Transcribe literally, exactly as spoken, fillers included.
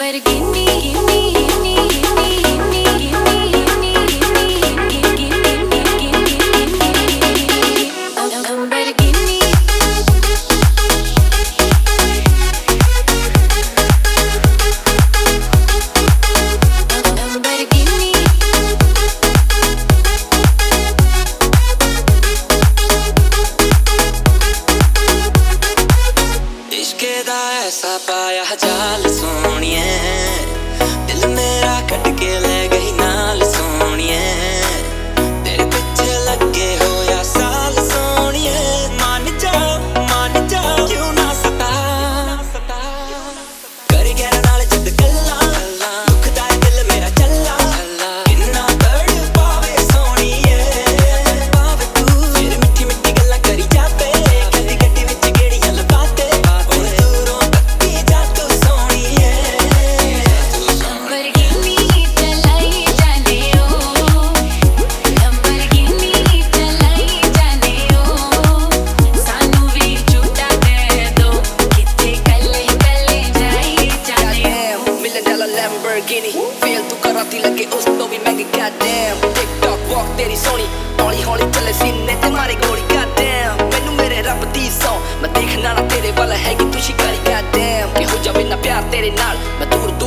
ऐसा पाया जाल सोनिए दिल मेरा कट के ले गई नाल सोनिए तेरे पीछे लगे हो या साल सोनिए मान जा मान जा क्यों ना सता कर गया नाल जद गल्ला दुखदा दिल मेरा चला किन्ना तड़ पावे सोनिए पावे तू फिर मिठी मिठी गल्ला करी जाते गड्डी गड्डी विच गेड़ियां लबाते Lamborghini feel tu karati lage us to bhi महंगी goddamn TikTok walk तेरी सोनी हौली हौली चले सीने ते मारे गोली goddamn मैनू मेरे रब दी सौ मैं देखना ना तेरे वाला है कि तू शिकारी goddamn कि हो जावे ना प्यार तेरे नाल मैं दूर